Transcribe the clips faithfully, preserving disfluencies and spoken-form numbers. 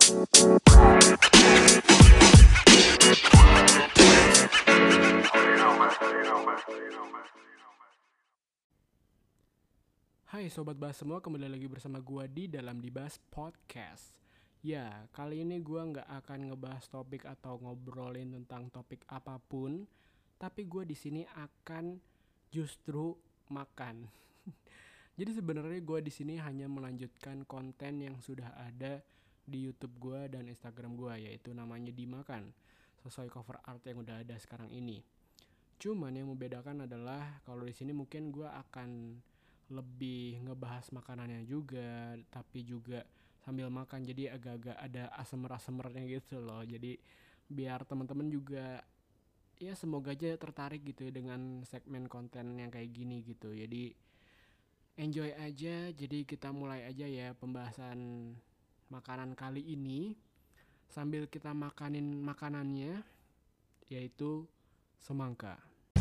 Hai Sobat Bahas semua, kembali lagi bersama gua di dalam Dibahas Podcast. Ya, kali ini gua nggak akan ngebahas topik atau ngobrolin tentang topik apapun, tapi gua di sini akan justru makan. Jadi sebenarnya gua di sini hanya melanjutkan konten yang sudah ada di YouTube gua dan Instagram gua, yaitu namanya Dimakan, sesuai cover art yang udah ada sekarang ini. Cuman yang membedakan adalah kalau di sini mungkin gua akan lebih ngebahas makanannya juga, tapi juga sambil makan, jadi agak-agak ada asemer-asemernya gitu loh. Jadi biar teman-teman juga ya semoga aja tertarik gitu ya dengan segmen konten yang kayak gini gitu. Jadi enjoy aja. Jadi kita mulai aja ya pembahasan makanan kali ini sambil kita makanin makanannya, yaitu semangka.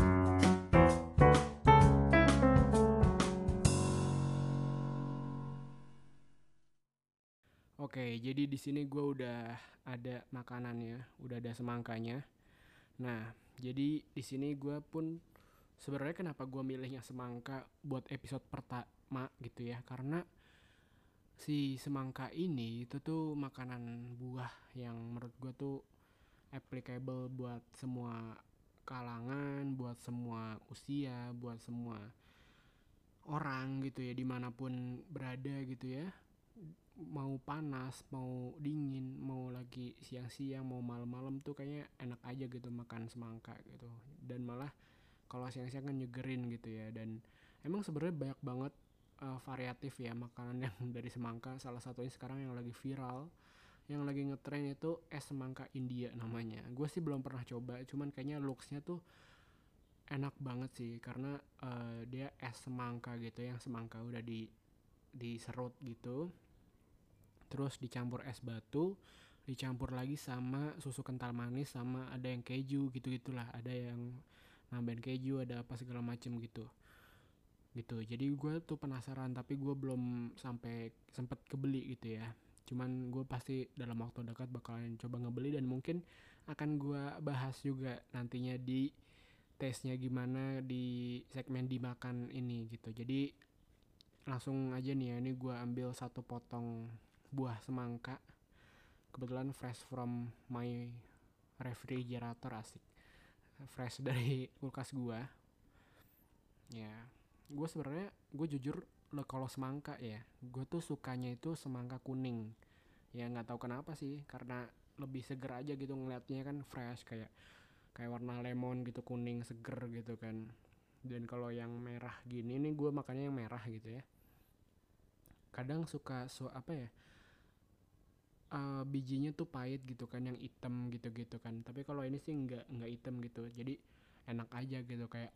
Oke, jadi di sini gue udah ada makanannya, udah ada semangkanya. Nah, jadi di sini gue pun sebenarnya kenapa gue milihnya semangka buat episode pertama gitu ya, karena si semangka ini itu tuh makanan buah yang menurut gue tuh applicable buat semua kalangan, buat semua usia, buat semua orang gitu ya, dimanapun berada gitu ya. Mau panas, mau dingin, mau lagi siang-siang, mau malam-malam tuh kayaknya enak aja gitu makan semangka gitu. Dan malah kalau siang-siang kan nyegerin gitu ya. Dan emang sebenarnya banyak banget uh, variatif ya makanan yang dari semangka. Salah satunya sekarang yang lagi viral, yang lagi ngetren itu es semangka India namanya. Gue sih belum pernah coba, cuman kayaknya looksnya tuh enak banget sih, karena uh, dia es semangka gitu, yang semangka udah di diserut gitu, terus dicampur es batu, dicampur lagi sama susu kental manis, sama ada yang keju gitu-gitulah, ada yang nambahin keju, ada apa segala macem gitu gitu. Jadi gue tuh penasaran, tapi gue belum sampai sempet kebeli gitu ya. Cuman gue pasti dalam waktu dekat bakalan coba ngebeli, dan mungkin akan gue bahas juga nantinya di taste-nya gimana di segmen dimakan ini gitu. Jadi langsung aja nih ya, ini gue ambil satu potong buah semangka, kebetulan fresh from my refrigerator, asik, fresh dari kulkas gue ya. Gue sebenarnya gue jujur lo, kalau semangka ya gue tuh sukanya itu semangka kuning ya, nggak tahu kenapa sih, karena lebih seger aja gitu ngeliatnya, kan fresh, kayak kayak warna lemon gitu, kuning seger gitu kan. Dan kalau yang merah gini nih, gue makannya yang merah gitu ya, kadang suka su apa ya, uh, bijinya tuh pahit gitu kan, yang hitam gitu-gitu kan. Tapi kalau ini sih nggak nggak hitam gitu, jadi enak aja gitu, kayak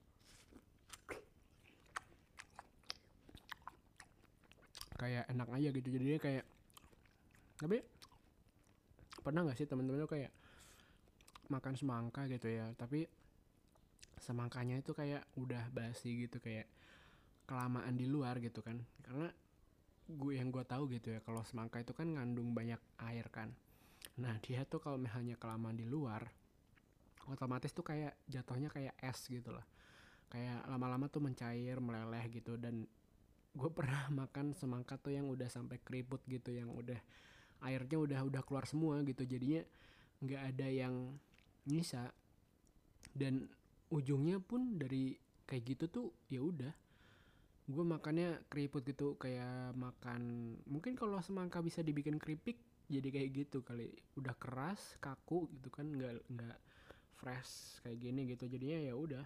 kayak enak aja gitu jadinya kayak. Tapi pernah nggak sih teman-teman tuh kayak makan semangka gitu ya, tapi semangkanya itu kayak udah basi gitu, kayak kelamaan di luar gitu kan. Karena gue yang gue tahu gitu ya, kalau semangka itu kan ngandung banyak air kan. Nah dia tuh kalau misalnya kelamaan di luar, otomatis tuh kayak jatuhnya kayak es gitu loh, kayak lama-lama tuh mencair, meleleh gitu. Dan gue pernah makan semangka tuh yang udah sampai keriput gitu, yang udah airnya udah udah keluar semua gitu, jadinya nggak ada yang nyisa. Dan ujungnya pun dari kayak gitu tuh ya udah, gue makannya keriput gitu, kayak makan, mungkin kalau semangka bisa dibikin keripik jadi kayak gitu kali, udah keras kaku gitu kan, nggak nggak fresh kayak gini gitu, jadinya ya udah.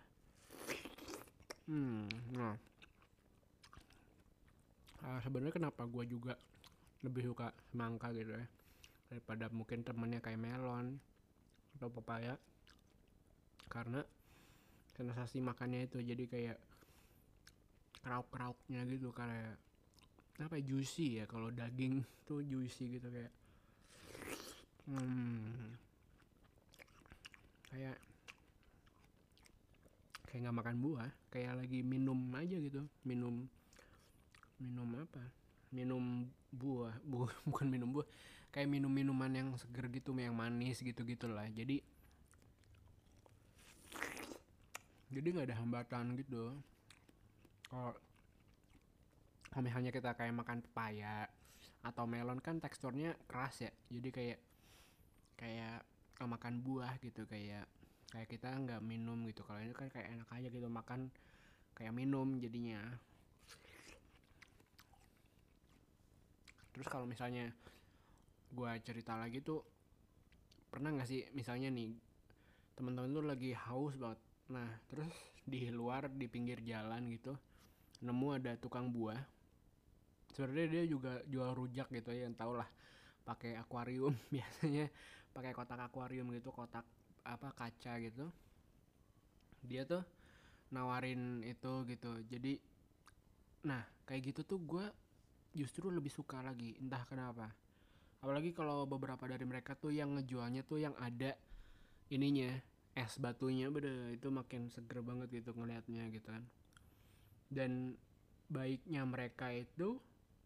hmm nah uh, sebenarnya kenapa gue juga lebih suka semangka gitu ya daripada mungkin temennya kayak melon atau pepaya, karena sensasi makannya itu jadi kayak krauk-krauknya gitu, kayak apa ya, juicy ya, kalau daging tuh juicy gitu, kayak hmm kayak kayak nggak makan buah, kayak lagi minum aja gitu, minum minum apa, minum buah bu, bukan minum buah, kayak minum-minuman yang seger gitu, yang manis gitu-gitu lah. Jadi jadi nggak ada hambatan gitu. Kalau misalnya kita kayak makan pepaya atau melon kan teksturnya keras ya, jadi kayak kayak eh, makan buah gitu, kayak kayak kita nggak minum gitu. Kalau ini kan kayak enak aja gitu, makan kayak minum jadinya. Terus kalau misalnya gue cerita lagi tuh, pernah nggak sih misalnya nih teman-teman tuh lagi haus banget, nah terus di luar di pinggir jalan gitu nemu ada tukang buah. Sebenarnya dia juga jual rujak gitu ya, yang tau lah, pakai akuarium biasanya pakai kotak akuarium gitu, kotak apa kaca gitu. Dia tuh nawarin itu gitu. Jadi nah kayak gitu tuh gue justru lebih suka lagi, entah kenapa. Apalagi kalau beberapa dari mereka tuh yang ngejualnya tuh yang ada ininya, es batunya, beda itu makin seger banget gitu ngelihatnya gitu kan. Dan baiknya mereka itu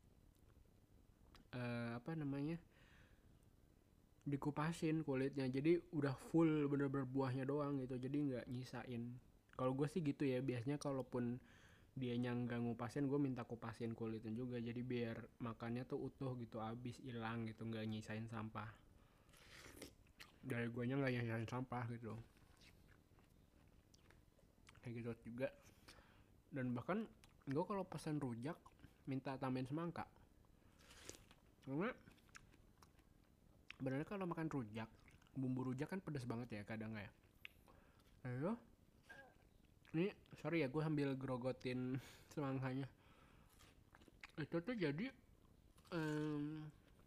eh, apa namanya, dikupasin kulitnya, jadi udah full bener-bener buahnya doang gitu, jadi nggak nyisain. Kalau gue sih gitu ya biasanya, kalaupun dia nggak ngupasin, gue minta kupasin kulitnya juga, jadi biar makannya tuh utuh gitu, abis hilang gitu, nggak nyisain sampah. Dari guanya nggak nyisain sampah gitu, kayak gitu juga. Dan bahkan gue kalau pesan rujak minta tambahin semangka, karena benernya kalau makan rujak, bumbu rujak kan pedas banget ya kadang ya. Ayo, ini sorry ya gue sambil grogotin semangkanya. Itu tuh jadi um,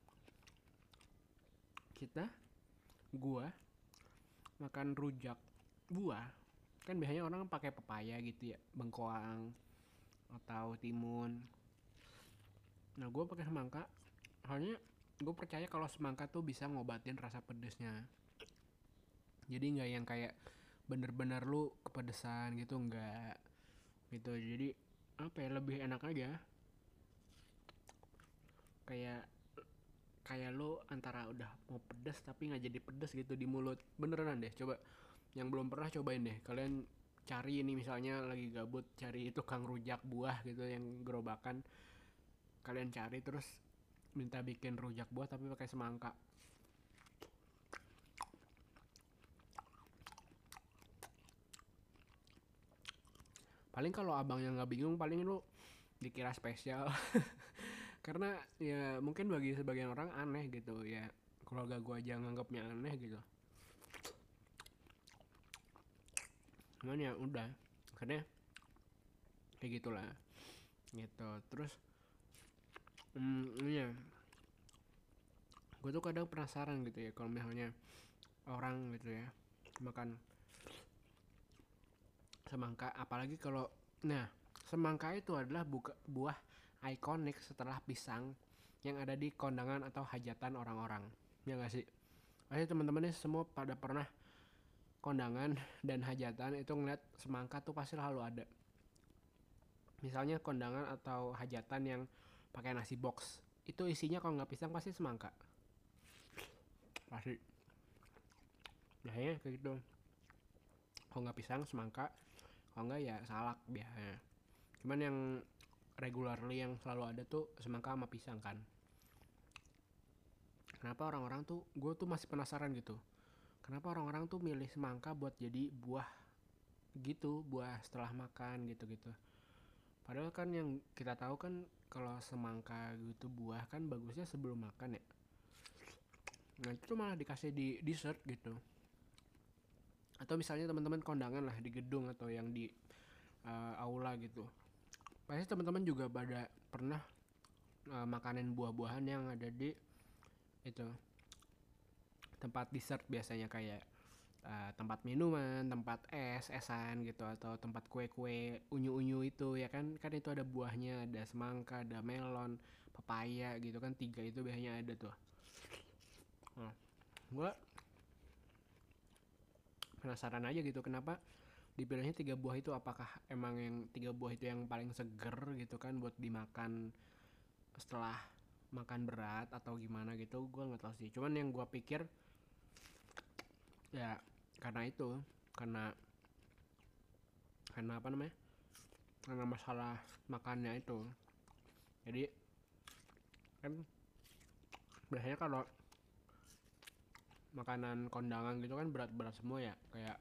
kita gua makan rujak buah kan biasanya orang pakai pepaya gitu ya, bengkoang atau timun. Nah gue pakai semangka, soalnya gue percaya kalau semangka tuh bisa ngobatin rasa pedesnya. Jadi nggak yang kayak bener-bener lu kepedesan gitu, nggak gitu. Jadi apa ya, lebih enak aja. Kayak kayak lu antara udah mau pedes tapi nggak jadi pedes gitu di mulut. Beneran deh, coba yang belum pernah cobain deh kalian, cari ini misalnya lagi gabut cari tukang rujak buah gitu yang gerobakan, kalian cari terus minta bikin rujak buah tapi pakai semangka. Paling kalau abang yang nggak bingung, paling lu dikira spesial. Karena ya mungkin bagi sebagian orang aneh gitu ya, keluarga gua aja nganggapnya aneh gitu. Cuman ya udah, akhirnya kayak gitulah gitu. Terus hmm, iya, gue tuh kadang penasaran gitu ya, kalau misalnya orang gitu ya makan semangka, apalagi kalau, nah semangka itu adalah buka, buah ikonik setelah pisang yang ada di kondangan atau hajatan orang-orang, ya nggak sih? Pasti teman-teman ini semua pada pernah kondangan dan hajatan itu ngeliat semangka tuh pasti selalu ada. Misalnya kondangan atau hajatan yang pakai nasi box, itu isinya kalau nggak pisang pasti semangka, pasti. Biasanya kayak gitu, kalau nggak pisang semangka, kalau nggak ya salak biasanya. Cuman yang regularly yang selalu ada tuh semangka sama pisang kan. Kenapa orang-orang tuh, gue tuh masih penasaran gitu, kenapa orang-orang tuh milih semangka buat jadi buah gitu, buah setelah makan gitu-gitu. Padahal kan yang kita tahu kan kalau semangka gitu buah kan bagusnya sebelum makan ya. Nah itu tuh malah dikasih di dessert gitu. Atau misalnya teman-teman kondangan lah di gedung atau yang di uh, aula gitu, pasti teman-teman juga pada pernah uh, makanin buah-buahan yang ada di itu tempat dessert, biasanya kayak uh, tempat minuman, tempat es, esan gitu, atau tempat kue-kue unyu-unyu itu ya kan, kan itu ada buahnya, ada semangka, ada melon, pepaya gitu kan, tiga itu biasanya ada tuh. Nah, gue penasaran aja gitu kenapa dipilihnya tiga buah itu, apakah emang yang tiga buah itu yang paling seger gitu kan buat dimakan setelah makan berat atau gimana gitu, gue nggak tahu sih. Cuman yang gue pikir ya karena itu, karena karena apa namanya, karena masalah makannya itu. Jadi kan biasanya kalau makanan kondangan gitu kan berat-berat semua ya, kayak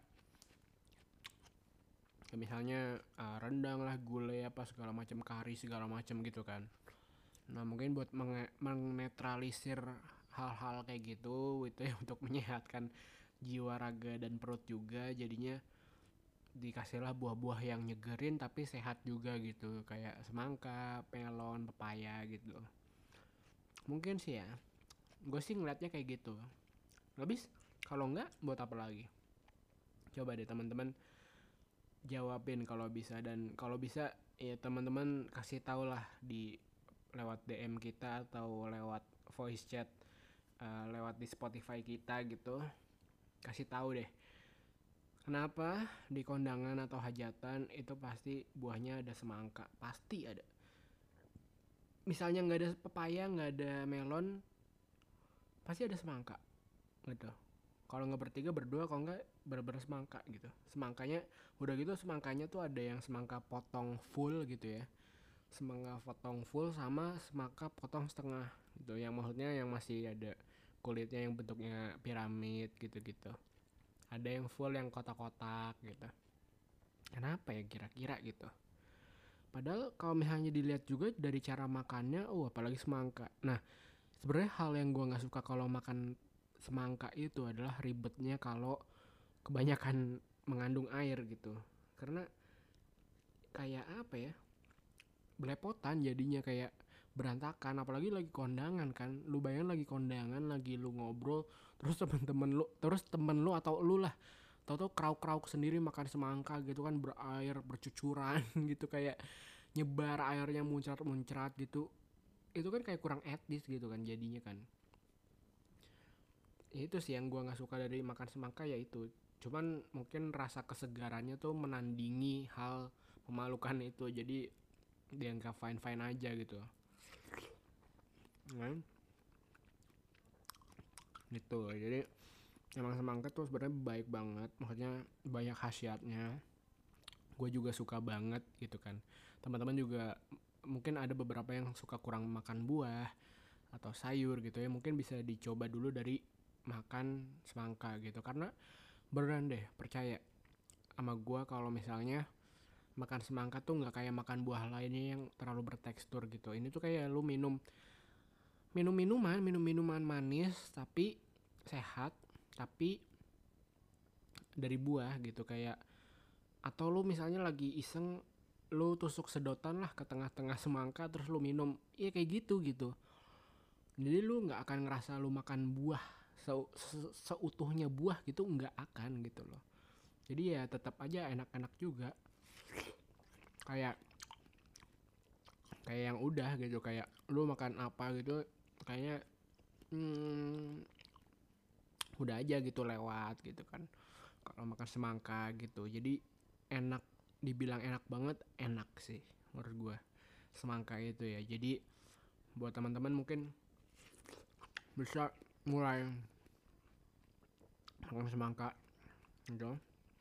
ya misalnya uh, rendang lah, gulai apa segala macam, kari segala macam gitu kan. Nah mungkin buat menge- menetralisir hal-hal kayak gitu gitu ya, untuk menyehatkan jiwa, raga, dan perut juga, jadinya dikasihlah buah-buah yang nyegerin tapi sehat juga gitu, kayak semangka, melon, pepaya gitu. Mungkin sih ya, gue sih ngeliatnya kayak gitu. Habis kalau enggak buat apa lagi? Coba deh teman-teman jawabin kalau bisa, dan kalau bisa ya teman-teman kasih tau lah di lewat D M kita atau lewat voice chat, uh, lewat di Spotify kita gitu. Kasih tahu deh kenapa di kondangan atau hajatan itu pasti buahnya ada semangka, pasti ada. Misalnya nggak ada pepaya, nggak ada melon, pasti ada semangka gitu. Kalau nggak bertiga berdua, kalau nggak bener-bener semangka gitu. Semangkanya udah gitu, semangkanya tuh ada yang semangka potong full gitu ya, semangka potong full sama semangka potong setengah gitu, yang maksudnya yang masih ada kulitnya yang bentuknya piramid gitu-gitu. Ada yang full yang kotak-kotak gitu. Kenapa ya kira-kira gitu? Padahal kalau misalnya dilihat juga dari cara makannya, oh apalagi semangka. Nah sebenarnya hal yang gue nggak suka kalau makan semangka itu adalah ribetnya kalau kebanyakan mengandung air gitu. Karena kayak apa ya, belepotan jadinya, kayak berantakan. Apalagi lagi kondangan kan, lu bayangin lagi kondangan, lagi lu ngobrol, terus temen-temen lu, terus temen lu atau lu lah, tau-tau krauk-krauk sendiri makan semangka gitu kan, berair, bercucuran gitu, kayak nyebar airnya muncrat-muncrat gitu. Itu kan kayak kurang etis gitu kan jadinya kan. Ya itu sih yang gue nggak suka dari makan semangka, ya itu. Cuman mungkin rasa kesegarannya tuh menandingi hal memalukan itu, jadi dianggap fine fine aja gitu kan gitu. Jadi emang semangka tuh sebenarnya baik banget, maksudnya banyak khasiatnya. Gue juga suka banget gitu kan. Teman-teman juga mungkin ada beberapa yang suka kurang makan buah atau sayur gitu ya, mungkin bisa dicoba dulu dari makan semangka gitu. Karena beneran deh, percaya sama gue, kalau misalnya makan semangka tuh nggak kayak makan buah lainnya yang terlalu bertekstur gitu. Ini tuh kayak lu minum minum minuman minum minuman manis tapi sehat, tapi dari buah gitu. Kayak atau lu misalnya lagi iseng, lu tusuk sedotan lah ke tengah-tengah semangka terus lu minum, ya kayak gitu gitu. Jadi lu nggak akan ngerasa lu makan buah se- se- seutuhnya buah gitu, nggak akan gitu loh. Jadi ya tetap aja enak-enak juga, kayak kayak yang udah gitu, kayak lu makan apa gitu kayaknya hmm, udah aja gitu lewat gitu kan kalau makan semangka gitu. Jadi enak, dibilang enak banget, enak sih menurut gue semangka itu ya. Jadi buat teman-teman mungkin bisa mulai makan semangka gitu.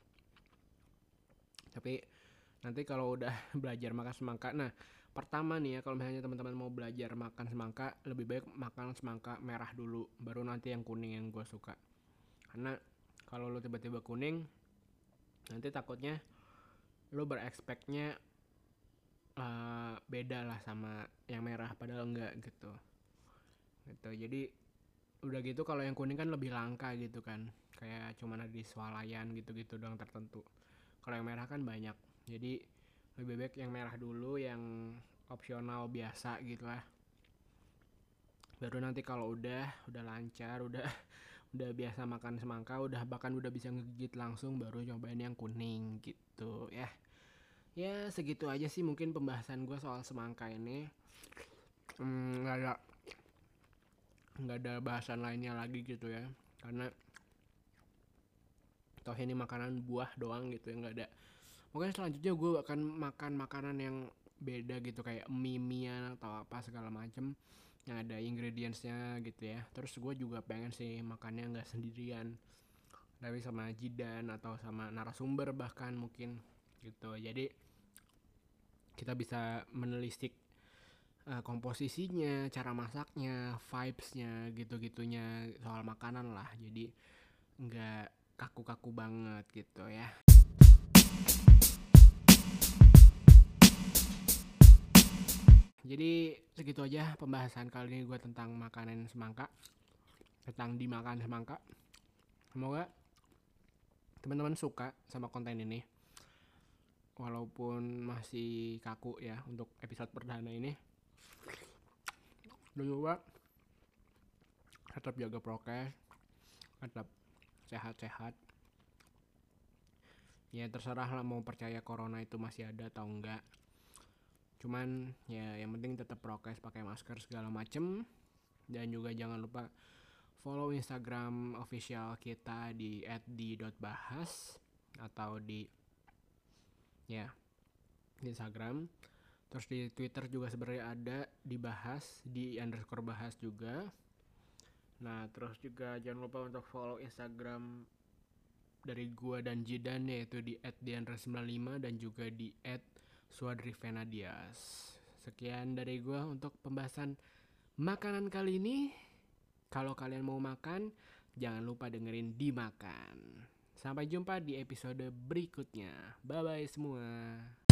Tapi nanti kalau udah belajar makan semangka, nah pertama nih ya, kalau misalnya teman-teman mau belajar makan semangka, lebih baik makan semangka merah dulu, baru nanti yang kuning yang gue suka. Karena kalau lu tiba-tiba kuning, nanti takutnya lu berekspeknya uh, beda lah sama yang merah, padahal enggak gitu gitu. Jadi udah gitu kalau yang kuning kan lebih langka gitu kan, kayak cuman ada di swalayan gitu-gitu doang tertentu. Kalau yang merah kan banyak, jadi lebih baik yang merah dulu, yang opsional biasa gitu lah. Baru nanti kalau udah udah lancar, udah udah biasa makan semangka, udah bahkan udah bisa ngegigit langsung, baru cobain yang kuning gitu ya. Ya segitu aja sih mungkin pembahasan gue soal semangka ini. Hmm, nggak ada nggak ada bahasan lainnya lagi gitu ya, karena toh ini makanan buah doang gitu ya, nggak ada. Mungkin selanjutnya gue akan makan makanan yang beda gitu, kayak mie-mian atau apa segala macem. yang ada ingredientsnya gitu ya. Terus gue juga pengen sih makannya nggak sendirian, tapi sama Jidan atau sama narasumber bahkan mungkin gitu. Jadi kita bisa menelisik uh, komposisinya, cara masaknya, vibesnya, gitu-gitunya soal makanan lah. Jadi nggak kaku-kaku banget gitu ya. Jadi segitu aja pembahasan kali ini gue tentang makanan semangka, tentang dimakan semangka. Semoga teman-teman suka sama konten ini, walaupun masih kaku ya untuk episode perdana ini. Dan juga tetap jaga prokes, tetap sehat-sehat. Ya terserah lah mau percaya corona itu masih ada atau enggak. Cuman ya yang penting tetap prokes, pakai masker segala macem. Dan juga jangan lupa follow Instagram official kita di et di dot bahas atau di ya di Instagram. Terus di Twitter juga sebenarnya ada dibahas di underscore bahas juga. Nah terus juga jangan lupa untuk follow Instagram dari gua dan Jidan, yaitu di et diandra sembilan lima dan juga di et Swadri Venadias. Sekian dari gue untuk pembahasan makanan kali ini. Kalau kalian mau makan, jangan lupa dengerin Dimakan. Sampai jumpa di episode berikutnya. Bye-bye semua.